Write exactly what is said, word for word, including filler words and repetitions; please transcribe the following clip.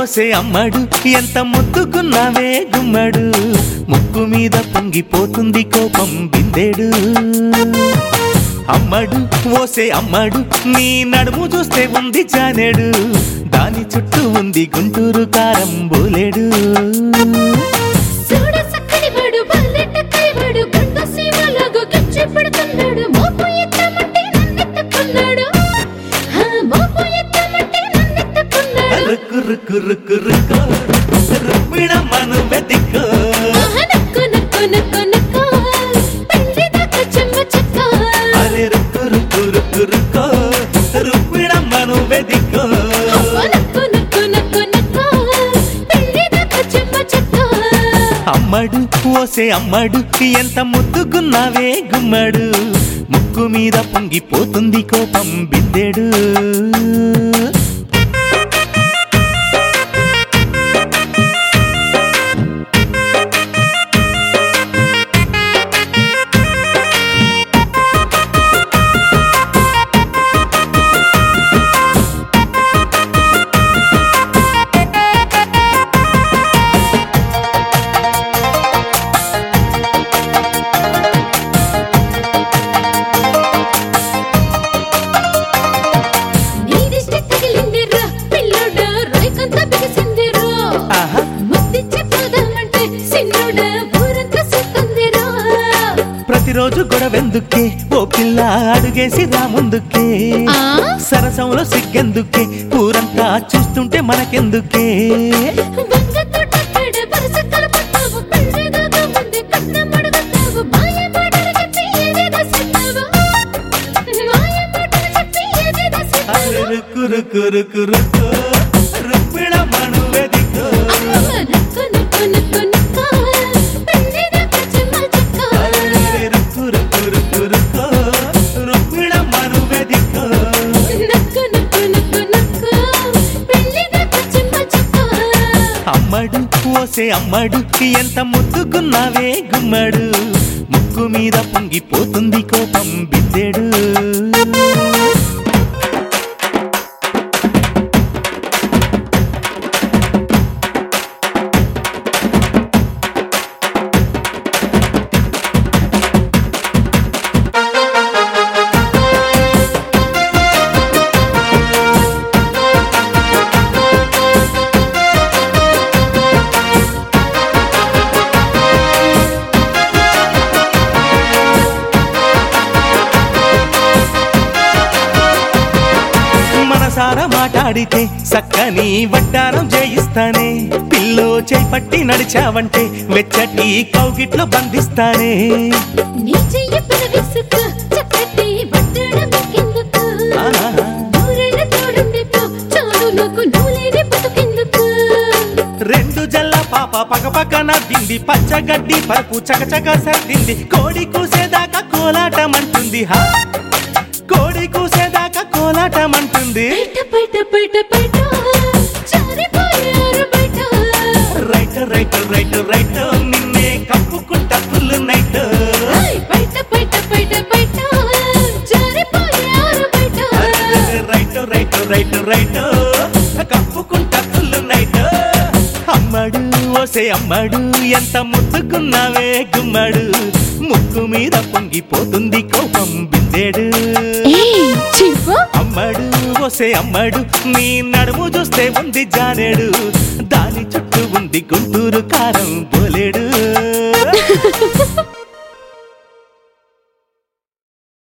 ఓసే అమ్మడు ఎంత ముద్దుకున్నావే గుమ్మడు ముక్కు మీద పొంగిపోతుంది కోపం బిందెడు అమ్మడు ఓసే అమ్మడు నీ నడుము చూస్తే ఉంది జానెడు దాని చుట్టూ ఉంది గుంటూరు కారం బోలెడు రుక్కు రుక్కు రుక్కు రుక్కు రుక్మిణమ్మను వెతికో అరే రుక్కు రుక్కు రుక్కు రుక్కో రుక్మిణమ్మను వెతికో అమ్మడు ఓసే అమ్మడు ఎంత ముద్దుగున్నావే గుమ్మడు ముక్కు మీద పొంగిపోతుంది కోపం బిందెడు ప్రతిరోజు గొడవెందుకే ఓ పిల్ల అడుగేసి రా ముందుకే సరసంలో సిగ్గెందుకే ఊరంతా చూస్తుంటే మనకెందుకే రుక్కు రుక్కు రుక్కు రుక్కు రుక్మిణమ్మను వెతికో అమ్మడు ఓసే అమ్మడు ఎంత ముద్దుకున్నావే గుమ్మడు ముక్కు మీద పొంగిపోతుంది కోపం బిందెడు సారా మాట్లాడితే సక్కని వడ్డారం చేయిస్తానే పిల్లో చేపట్టి నడిచావంటే వెచ్చటి కౌగిట్లో బంధిస్తానే రెండు జల్ల పాప పగ పక్కన దిండి పచ్చగడ్డి పరుపు చకచక సర్దింది కోడి కూసేదాకా కోలాటమంటుంది హా కోడి కూసేదాకా కోలాటమంటుంది రైట్ రైట్ రైట్ రైట్ నిన్నే కప్పుకుంటా full night right right right right కప్పుకుంటా ఫుల్ నైట్ అమ్మడు ఓసే అమ్మడు ఎంత ముద్దుకున్నావే గుమ్మడు ముక్కు మీద పొంగిపోతుంది కోపం బిందెడు అమ్మడు ఓసే అమ్మడు నీ నడుము చూస్తే ఉంది జానెడు దాని చుట్టూ ఉంది గుంటూరు కారం బోలెడు